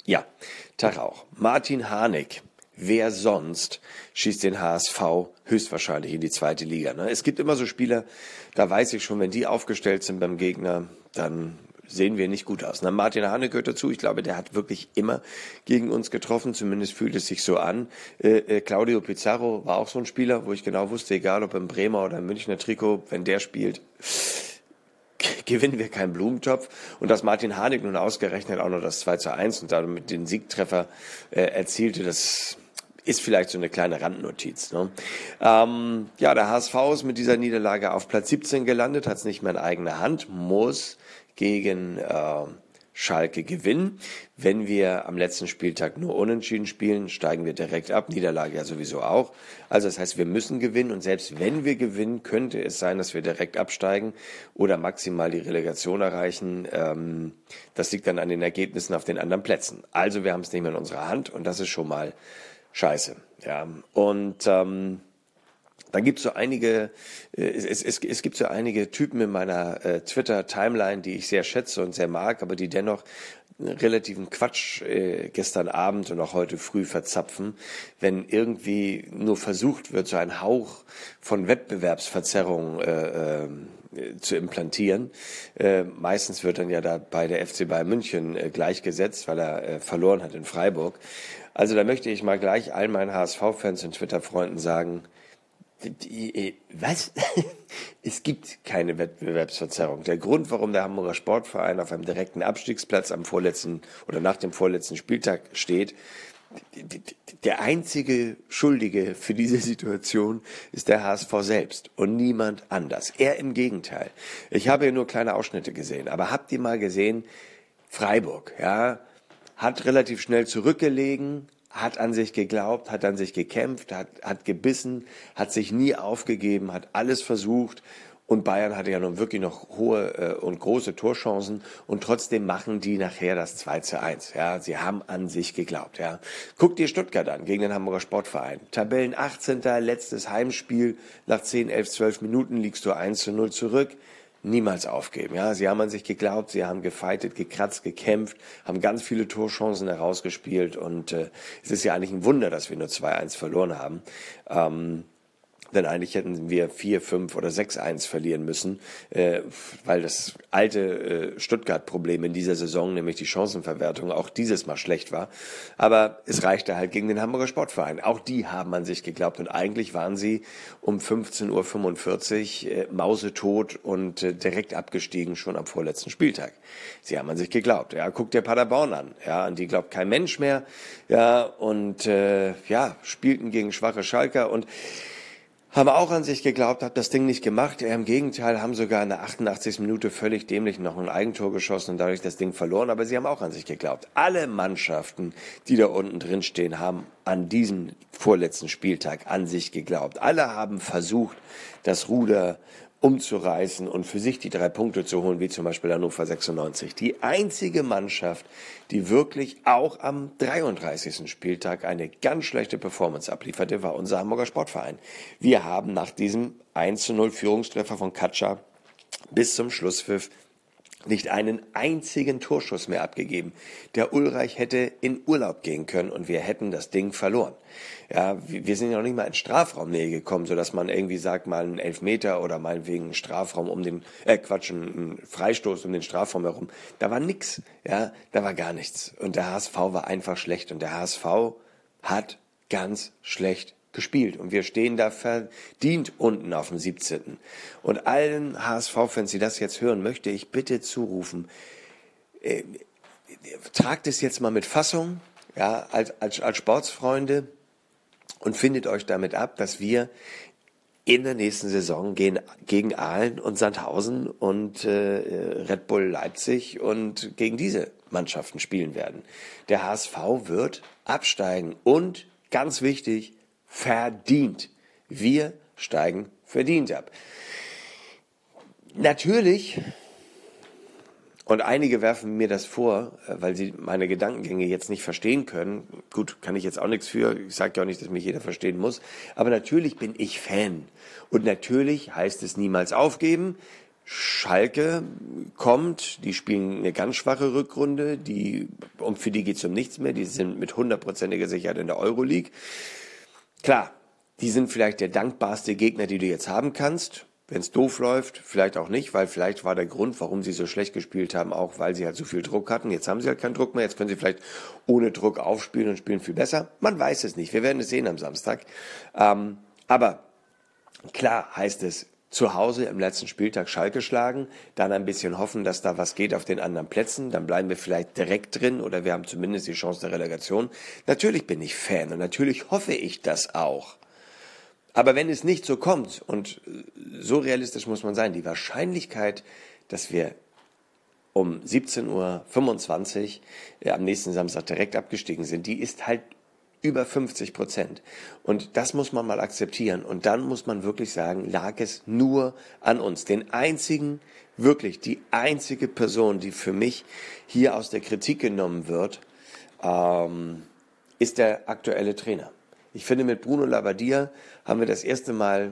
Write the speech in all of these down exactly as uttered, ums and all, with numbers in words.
Ja, Tag auch. Martin Harnik, wer sonst, schießt den H S V höchstwahrscheinlich in die zweite Liga. Ne? Es gibt immer so Spieler, da weiß ich schon, wenn die aufgestellt sind beim Gegner, dann sehen wir nicht gut aus. Na, Martin Harnik gehört dazu. Ich glaube, der hat wirklich immer gegen uns getroffen. Zumindest fühlt es sich so an. Äh, äh, Claudio Pizarro war auch so ein Spieler, wo ich genau wusste, egal ob im Bremer oder im Münchner Trikot, wenn der spielt, gewinnen wir keinen Blumentopf. Und dass Martin Harnik nun ausgerechnet auch noch das zwei zu eins und damit den Siegtreffer äh, erzielte, das ist vielleicht so eine kleine Randnotiz. Ne? Ähm, ja, der H S V ist mit dieser Niederlage auf Platz siebzehn gelandet, hat es nicht mehr in eigener Hand, muss gegen äh, Schalke gewinnen. Wenn wir am letzten Spieltag nur unentschieden spielen, steigen wir direkt ab. Niederlage ja sowieso auch. Also das heißt, wir müssen gewinnen und selbst wenn wir gewinnen, könnte es sein, dass wir direkt absteigen oder maximal die Relegation erreichen. Ähm, das liegt dann an den Ergebnissen auf den anderen Plätzen. Also wir haben es nicht mehr in unserer Hand und das ist schon mal scheiße. Ja. Und ähm, dann gibt es so einige, äh, es, es, es gibt so einige Typen in meiner äh, Twitter-Timeline, die ich sehr schätze und sehr mag, aber die dennoch relativen Quatsch äh, gestern Abend und auch heute früh verzapfen, wenn irgendwie nur versucht wird, so ein Hauch von Wettbewerbsverzerrung äh, äh, zu implantieren. Äh, meistens wird dann ja da bei der F C Bayern München äh, gleichgesetzt, weil er äh, verloren hat in Freiburg. Also da möchte ich mal gleich allen meinen H S V-Fans und Twitter-Freunden sagen, was? Es gibt keine Wettbewerbsverzerrung. Der Grund, warum der Hamburger Sportverein auf einem direkten Abstiegsplatz am vorletzten oder nach dem vorletzten Spieltag steht, der einzige Schuldige für diese Situation ist der H S V selbst und niemand anders. Eher im Gegenteil. Ich habe hier nur kleine Ausschnitte gesehen, aber habt ihr mal gesehen, Freiburg, ja, hat relativ schnell zurückgelegen, hat an sich geglaubt, hat an sich gekämpft, hat, hat gebissen, hat sich nie aufgegeben, hat alles versucht. Und Bayern hatte ja nun wirklich noch hohe äh, und große Torchancen und trotzdem machen die nachher das zwei zu eins. Ja, sie haben an sich geglaubt. Ja, guck dir Stuttgart an gegen den Hamburger Sportverein. Tabellen achtzehnter letztes Heimspiel. Nach zehn, elf, zwölf Minuten liegst du eins zu null zurück. Niemals aufgeben. Ja, sie haben an sich geglaubt, sie haben gefeitet, gekratzt, gekämpft, haben ganz viele Torchancen herausgespielt und äh, es ist ja eigentlich ein Wunder, dass wir nur zwei eins verloren haben. Ähm, Denn eigentlich hätten wir vier, fünf oder sechs eins verlieren müssen, äh, weil das alte äh, Stuttgart-Problem in dieser Saison, nämlich die Chancenverwertung, auch dieses Mal schlecht war. Aber es reichte halt gegen den Hamburger Sportverein. Auch die haben an sich geglaubt und eigentlich waren sie um fünfzehn Uhr fünfundvierzig äh, mausetot und äh, direkt abgestiegen schon am vorletzten Spieltag. Sie haben an sich geglaubt. Ja, guckt der Paderborn an. Ja, an die glaubt kein Mensch mehr. Ja, und äh, ja, spielten gegen schwache Schalker und haben auch an sich geglaubt, hat das Ding nicht gemacht. Ja, im Gegenteil, haben sogar in der achtundachtzigsten Minute völlig dämlich noch ein Eigentor geschossen und dadurch das Ding verloren. Aber sie haben auch an sich geglaubt. Alle Mannschaften, die da unten drin stehen, haben an diesem vorletzten Spieltag an sich geglaubt. Alle haben versucht, das Ruder umzureißen und für sich die drei Punkte zu holen, wie zum Beispiel Hannover sechsundneunzig. Die einzige Mannschaft, die wirklich auch am dreiunddreißigsten Spieltag eine ganz schlechte Performance ablieferte, war unser Hamburger Sportverein. Wir haben nach diesem eins zu null Führungstreffer von Katscha bis zum Schlusspfiff nicht einen einzigen Torschuss mehr abgegeben. Der Ulreich hätte in Urlaub gehen können und wir hätten das Ding verloren. Ja, wir sind ja noch nicht mal in Strafraumnähe gekommen, sodass man irgendwie sagt, mal einen Elfmeter oder meinetwegen einen Strafraum um den, äh Quatsch, einen Freistoß um den Strafraum herum. Da war nix, ja, da war gar nichts. Und der H S V war einfach schlecht und der H S V hat ganz schlecht gespielt und wir stehen da verdient unten auf dem siebzehnten Und allen H S V-Fans, die das jetzt hören, möchte ich bitte zurufen, äh, tragt es jetzt mal mit Fassung, ja, als, als, als Sportsfreunde und findet euch damit ab, dass wir in der nächsten Saison gehen gegen Aalen und Sandhausen und äh, Red Bull Leipzig und gegen diese Mannschaften spielen werden. Der H S V wird absteigen und, ganz wichtig, verdient. Wir steigen verdient ab. Natürlich, und einige werfen mir das vor, weil sie meine Gedankengänge jetzt nicht verstehen können. Gut, kann ich jetzt auch nichts für. Ich sage ja auch nicht, dass mich jeder verstehen muss. Aber natürlich bin ich Fan. Und natürlich heißt es niemals aufgeben. Schalke kommt, die spielen eine ganz schwache Rückrunde, die, und für die geht's um nichts mehr, die sind mit hundertprozentiger Sicherheit in der Euroleague. Klar, die sind vielleicht der dankbarste Gegner, die du jetzt haben kannst. Wenn es doof läuft, vielleicht auch nicht, weil vielleicht war der Grund, warum sie so schlecht gespielt haben, auch weil sie halt so viel Druck hatten. Jetzt haben sie halt keinen Druck mehr, jetzt können sie vielleicht ohne Druck aufspielen und spielen viel besser. Man weiß es nicht, wir werden es sehen am Samstag. Ähm, aber klar heißt es, zu Hause im letzten Spieltag Schalke schlagen, dann ein bisschen hoffen, dass da was geht auf den anderen Plätzen, dann bleiben wir vielleicht direkt drin oder wir haben zumindest die Chance der Relegation. Natürlich bin ich Fan und natürlich hoffe ich das auch. Aber wenn es nicht so kommt, und so realistisch muss man sein, die Wahrscheinlichkeit, dass wir um siebzehn Uhr fünfundzwanzig äh, am nächsten Samstag direkt abgestiegen sind, die ist halt über fünfzig Prozent. Und das muss man mal akzeptieren. Und dann muss man wirklich sagen, lag es nur an uns. Den einzigen, wirklich die einzige Person, die für mich hier aus der Kritik genommen wird, ähm, ist der aktuelle Trainer. Ich finde, mit Bruno Labbadia haben wir das erste Mal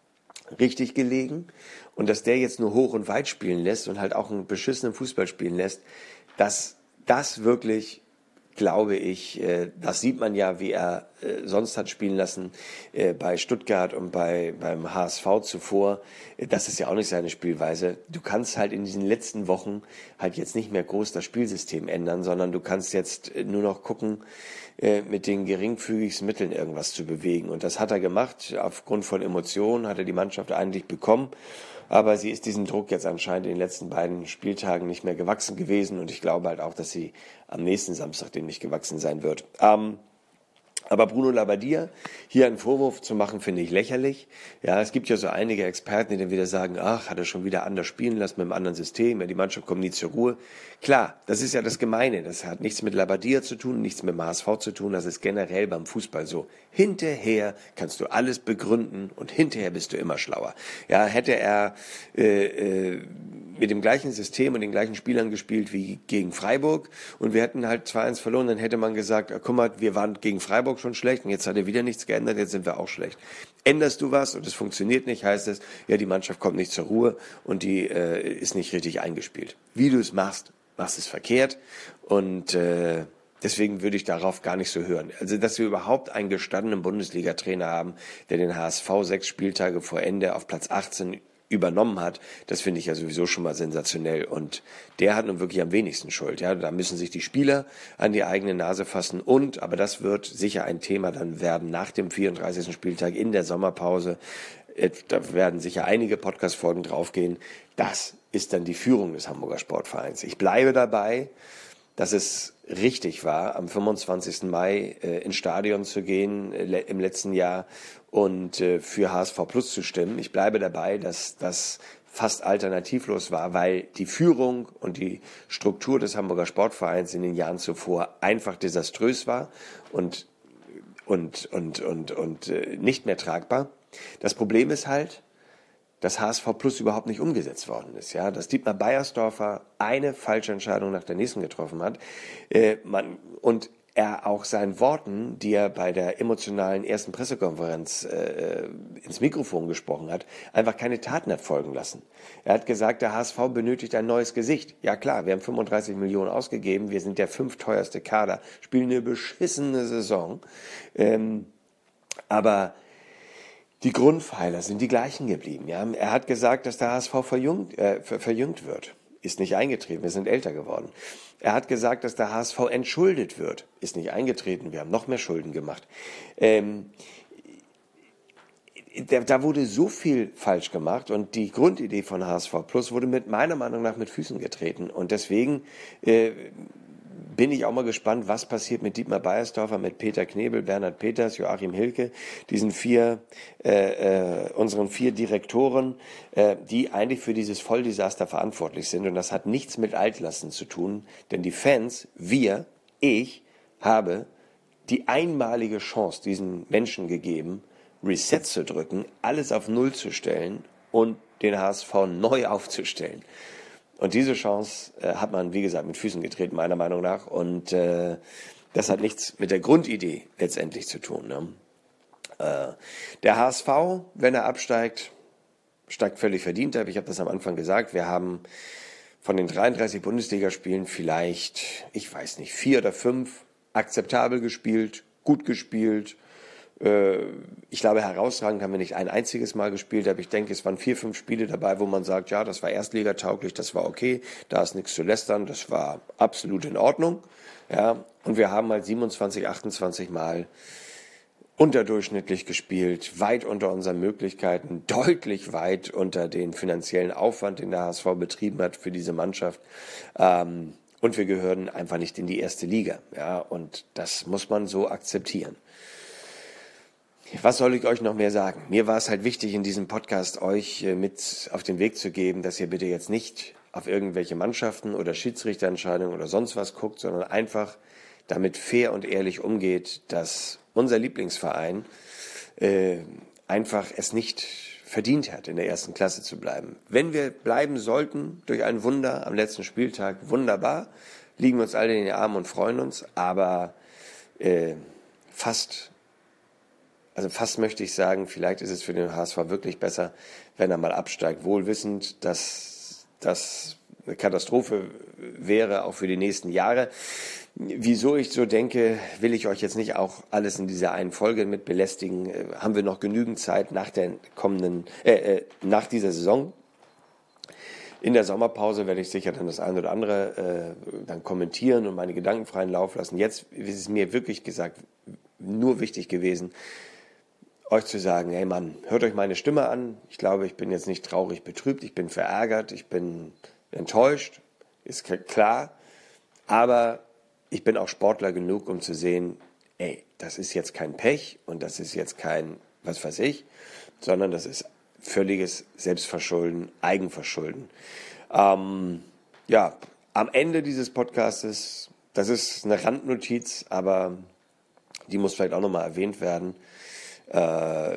richtig gelegen. Und dass der jetzt nur hoch und weit spielen lässt und halt auch einen beschissenen Fußball spielen lässt, dass das wirklich, glaube ich, äh, das sieht man ja, wie er äh, sonst hat spielen lassen äh, bei Stuttgart und bei beim H S V zuvor. Äh, das ist ja auch nicht seine Spielweise. Du kannst halt in diesen letzten Wochen halt jetzt nicht mehr groß das Spielsystem ändern, sondern du kannst jetzt äh, nur noch gucken, äh, mit den geringfügigsten Mitteln irgendwas zu bewegen. Und das hat er gemacht. Aufgrund von Emotionen hat er die Mannschaft eigentlich bekommen. Aber sie ist diesem Druck jetzt anscheinend in den letzten beiden Spieltagen nicht mehr gewachsen gewesen. Und ich glaube halt auch, dass sie am nächsten Samstag dem nicht gewachsen sein wird. Ähm, aber Bruno Labbadia hier einen Vorwurf zu machen, finde ich lächerlich. Ja, es gibt ja so einige Experten, die dann wieder sagen, ach, hat er schon wieder anders spielen lassen mit einem anderen System, ja, die Mannschaft kommt nie zur Ruhe. Klar, das ist ja das Gemeine. Das hat nichts mit Labbadia zu tun, nichts mit dem H S V zu tun. Das ist generell beim Fußball so. Hinterher kannst du alles begründen und hinterher bist du immer schlauer. Ja, hätte er äh, äh, mit dem gleichen System und den gleichen Spielern gespielt wie gegen Freiburg und wir hätten halt zwei eins verloren, dann hätte man gesagt, guck mal, wir waren gegen Freiburg schon schlecht und jetzt hat er wieder nichts geändert, jetzt sind wir auch schlecht. Änderst du was und es funktioniert nicht, heißt es, ja, die Mannschaft kommt nicht zur Ruhe und die äh, ist nicht richtig eingespielt. Wie du es machst, machst es verkehrt und äh, deswegen würde ich darauf gar nicht so hören. Also, dass wir überhaupt einen gestandenen Bundesliga-Trainer haben, der den H S V sechs Spieltage vor Ende auf Platz achtzehn übernommen hat, das finde ich ja sowieso schon mal sensationell. Und der hat nun wirklich am wenigsten Schuld. Ja, da müssen sich die Spieler an die eigene Nase fassen. Und, aber das wird sicher ein Thema dann werden nach dem vierunddreißigsten Spieltag in der Sommerpause. Da werden sicher einige Podcast-Folgen draufgehen. Das ist dann die Führung des Hamburger Sportvereins. Ich bleibe dabei, dass es richtig war, am fünfundzwanzigsten Mai äh, ins Stadion zu gehen äh, im letzten Jahr und äh, für H S V Plus zu stimmen. Ich bleibe dabei, dass das fast alternativlos war, weil die Führung und die Struktur des Hamburger Sportvereins in den Jahren zuvor einfach desaströs war und und und und und äh, nicht mehr tragbar. Das Problem ist halt, dass H S V Plus überhaupt nicht umgesetzt worden ist, ja, dass Dietmar Beiersdorfer eine falsche Entscheidung nach der nächsten getroffen hat, äh, man, und er auch seinen Worten, die er bei der emotionalen ersten Pressekonferenz äh, ins Mikrofon gesprochen hat, einfach keine Taten hat folgen lassen. Er hat gesagt, der H S V benötigt ein neues Gesicht. Ja klar, wir haben fünfunddreißig Millionen ausgegeben, wir sind der fünfteuerste Kader, spielen eine beschissene Saison, ähm, aber die Grundpfeiler sind die gleichen geblieben. Ja? Er hat gesagt, dass der H S V verjüngt, äh, ver, verjüngt wird. Ist nicht eingetreten, wir sind älter geworden. Er hat gesagt, dass der H S V entschuldet wird. Ist nicht eingetreten, wir haben noch mehr Schulden gemacht. Ähm, da, da wurde so viel falsch gemacht und die Grundidee von H S V Plus wurde mit meiner Meinung nach mit Füßen getreten. Und deswegen äh, bin ich auch mal gespannt, was passiert mit Dietmar Beiersdorfer, mit Peter Knebel, Bernhard Peters, Joachim Hilke, diesen vier, äh, äh, unseren vier Direktoren, äh, die eigentlich für dieses Volldesaster verantwortlich sind. Und das hat nichts mit Altlasten zu tun, denn die Fans, wir, ich, habe die einmalige Chance diesen Menschen gegeben, Reset zu drücken, alles auf Null zu stellen und den H S V neu aufzustellen. Und diese Chance äh, hat man, wie gesagt, mit Füßen getreten, meiner Meinung nach. Und äh, das hat nichts mit der Grundidee letztendlich zu tun. Ne? Äh, der H S V, wenn er absteigt, steigt völlig verdient ab. Ich habe das am Anfang gesagt. Wir haben von den dreiunddreißig Bundesligaspielen vielleicht, ich weiß nicht, vier oder fünf akzeptabel gespielt, gut gespielt. Ich glaube, herausragend haben wir nicht ein einziges Mal gespielt, aber ich denke, es waren vier, fünf Spiele dabei, wo man sagt, ja, das war erstligatauglich, das war okay, da ist nichts zu lästern, das war absolut in Ordnung. Ja, und wir haben halt siebenundzwanzig, achtundzwanzig Mal unterdurchschnittlich gespielt, weit unter unseren Möglichkeiten, deutlich weit unter den finanziellen Aufwand, den der H S V betrieben hat für diese Mannschaft. Und wir gehören einfach nicht in die erste Liga. Ja, und das muss man so akzeptieren. Was soll ich euch noch mehr sagen? Mir war es halt wichtig, in diesem Podcast euch mit auf den Weg zu geben, dass ihr bitte jetzt nicht auf irgendwelche Mannschaften oder Schiedsrichterentscheidungen oder sonst was guckt, sondern einfach damit fair und ehrlich umgeht, dass unser Lieblingsverein äh, einfach es nicht verdient hat, in der ersten Klasse zu bleiben. Wenn wir bleiben sollten, durch ein Wunder am letzten Spieltag, wunderbar, liegen wir uns alle in den Armen und freuen uns, aber äh, fast, also fast möchte ich sagen, vielleicht ist es für den H S V wirklich besser, wenn er mal absteigt, wohl wissend, dass das eine Katastrophe wäre, auch für die nächsten Jahre. Wieso ich so denke, will ich euch jetzt nicht auch alles in dieser einen Folge mit belästigen. Haben wir noch genügend Zeit nach der kommenden, äh, äh, nach dieser Saison. In der Sommerpause werde ich sicher dann das eine oder andere äh, dann kommentieren und meine Gedanken freien Lauf lassen. Jetzt ist es mir wirklich gesagt nur wichtig gewesen, euch zu sagen, hey Mann, hört euch meine Stimme an. Ich glaube, ich bin jetzt nicht traurig betrübt, ich bin verärgert, ich bin enttäuscht, ist klar. Aber ich bin auch Sportler genug, um zu sehen, ey, das ist jetzt kein Pech und das ist jetzt kein, was weiß ich, sondern das ist völliges Selbstverschulden, Eigenverschulden. Ähm, ja, am Ende dieses Podcastes, das ist eine Randnotiz, aber die muss vielleicht auch nochmal erwähnt werden. Äh,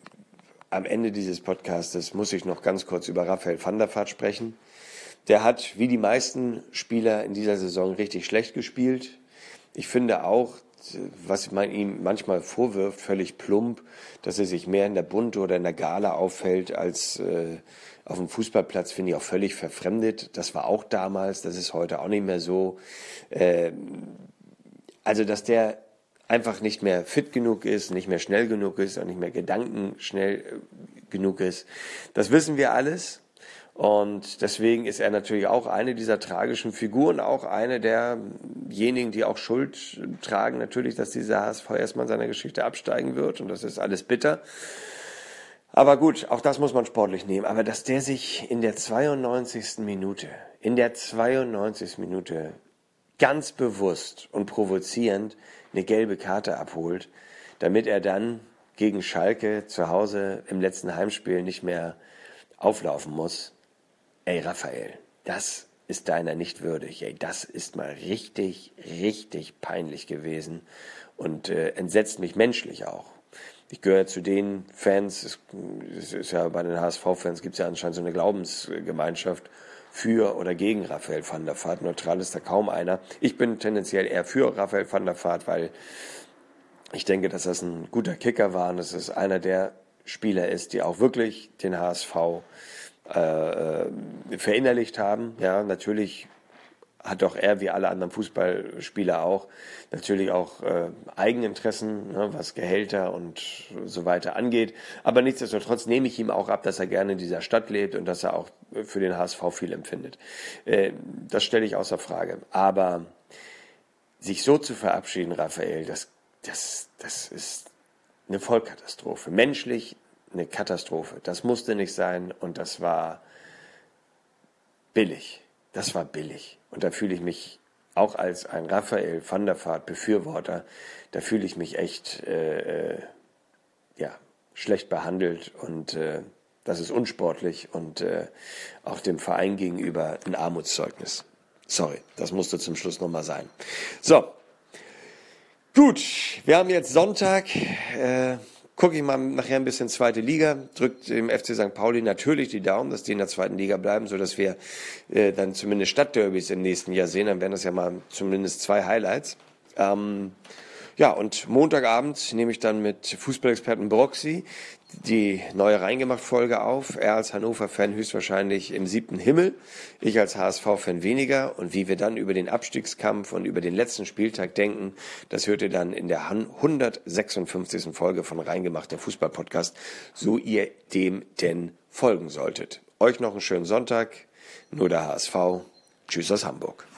am Ende dieses Podcastes muss ich noch ganz kurz über Raphael van der Vaart sprechen. Der hat, wie die meisten Spieler in dieser Saison, richtig schlecht gespielt. Ich finde auch, was man ihm manchmal vorwirft, völlig plump, dass er sich mehr in der Bunte oder in der Gala auffällt als äh, auf dem Fußballplatz, finde ich auch völlig verfremdet. Das war auch damals, das ist heute auch nicht mehr so. Äh, also, dass der einfach nicht mehr fit genug ist, nicht mehr schnell genug ist und nicht mehr gedankenschnell genug ist, das wissen wir alles. Und deswegen ist er natürlich auch eine dieser tragischen Figuren, auch eine derjenigen, die auch Schuld tragen, natürlich, dass dieser H S V erstmal in seiner Geschichte absteigen wird. Und das ist alles bitter. Aber gut, auch das muss man sportlich nehmen. Aber dass der sich in der zweiundneunzigsten Minute, in der zweiundneunzigsten Minute ganz bewusst und provozierend eine gelbe Karte abholt, damit er dann gegen Schalke zu Hause im letzten Heimspiel nicht mehr auflaufen muss. Ey, Raphael, das ist deiner nicht würdig. Ey, das ist mal richtig, richtig peinlich gewesen und äh, entsetzt mich menschlich auch. Ich gehöre zu den Fans, es, es ist ja bei den H S V-Fans gibt es ja anscheinend so eine Glaubensgemeinschaft für oder gegen Raphael van der Vaart. Neutral ist da kaum einer. Ich bin tendenziell eher für Raphael van der Vaart, weil ich denke, dass das ein guter Kicker war und dass es einer der Spieler ist, die auch wirklich den H S V äh, verinnerlicht haben. Ja, natürlich hat auch er, wie alle anderen Fußballspieler auch, natürlich auch äh, Eigeninteressen, ne, was Gehälter und so weiter angeht. Aber nichtsdestotrotz nehme ich ihm auch ab, dass er gerne in dieser Stadt lebt und dass er auch für den H S V viel empfindet. Äh, das stelle ich außer Frage. Aber sich so zu verabschieden, Raphael, das, das, das ist eine Vollkatastrophe. Menschlich eine Katastrophe. Das musste nicht sein und das war billig. Das war billig. Und da fühle ich mich auch als ein Raphael van der Vaart Befürworter, da fühle ich mich echt äh, ja, schlecht behandelt und äh, das ist unsportlich und äh, auch dem Verein gegenüber ein Armutszeugnis. Sorry, das musste zum Schluss nochmal sein. So, gut, wir haben jetzt Sonntag, äh, gucke ich mal nachher ein bisschen zweite Liga, drückt dem F C Sankt Pauli natürlich die Daumen, dass die in der zweiten Liga bleiben, sodass wir äh, dann zumindest Stadtderbys im nächsten Jahr sehen. Dann wären das ja mal zumindest zwei Highlights. Ähm, Ja, und Montagabend nehme ich dann mit Fußballexperten Broxy die neue Reingemacht-Folge auf. Er als Hannover-Fan höchstwahrscheinlich im siebten Himmel, ich als H S V-Fan weniger. Und wie wir dann über den Abstiegskampf und über den letzten Spieltag denken, das hört ihr dann in der hundertsechsundfünfzigsten Folge von Reingemacht, der Fußball-Podcast, so ihr dem denn folgen solltet. Euch noch einen schönen Sonntag, nur der H S V. Tschüss aus Hamburg.